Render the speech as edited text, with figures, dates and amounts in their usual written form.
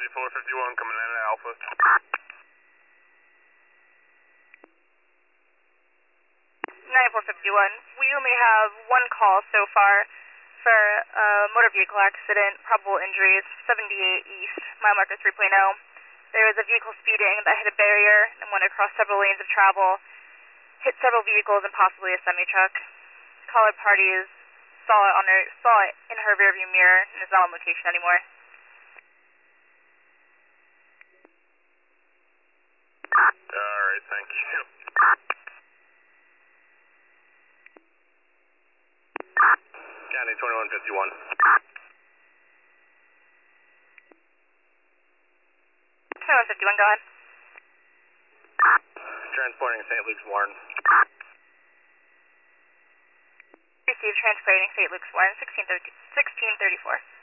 9451 coming in at Alpha. 9451. We only have one call so far for a motor vehicle accident, probable injuries, 78 East, mile marker 3.0. There was a vehicle speeding that hit a barrier and went across several lanes of travel, hit several vehicles and possibly a semi-truck. Caller parties saw it in her rearview mirror and is not on location anymore. Alright, thank you. County 2151. 2151, go ahead. Transporting St. Luke's Warren. Received transporting St. Luke's Warren, 1634.